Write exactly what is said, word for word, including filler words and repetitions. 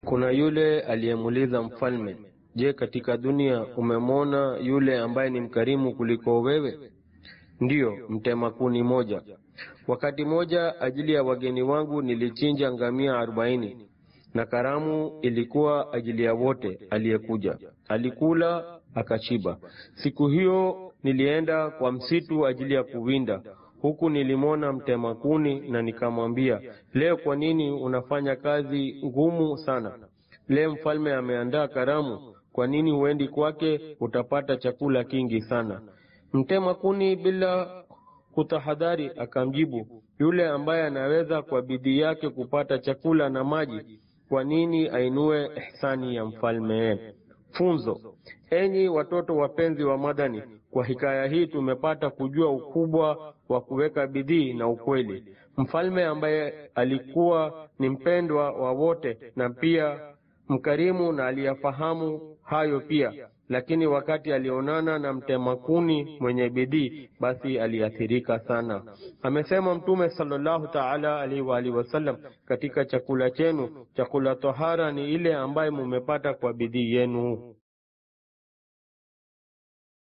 Kuna yule aliyemuuliza mfalme, je, katika dunia umemwona yule ambaye ni mkarimu kuliko wewe? Ndiyo, mtema kuni moja. Wakati moja ajili ya wageni wangu nilichinja ngamia arobaini, na karamu ilikuwa ajili ya wote aliyekuja. Alikula akashiba. Siku hiyo nilienda kwa msitu ajili ya kuwinda. Huku nilimwona mtema kuni na nikamwambia, leo kwa nini unafanya kazi ngumu sana? Leo mfalme ameandaa karamu, kwa nini huendi kwake? Utapata chakula kingi sana. Mtema kuni bila kutahadhari akamjibu, yule ambaye anaweza kwa bidii yake kupata chakula na maji, kwa nini ainue ihsani ya mfalme? Funzo: enyi watoto wapenzi wa Madani, kwa hikaya hii tumepata kujua ukubwa wa kuweka bidii na ukweli. Mfalme ambaye alikuwa ni mpendwa wa wote na pia mkarimu na aliyafahamu hayo pia, lakini wakati alionana na mtema kuni mwenye bidii, basi aliathirika sana. Amesema Mtume sallallahu ta'ala alaihi wa alihi wasallam, katika chakula chenu chakula tohara ni ile ambaye mumepata kwa bidii yenu.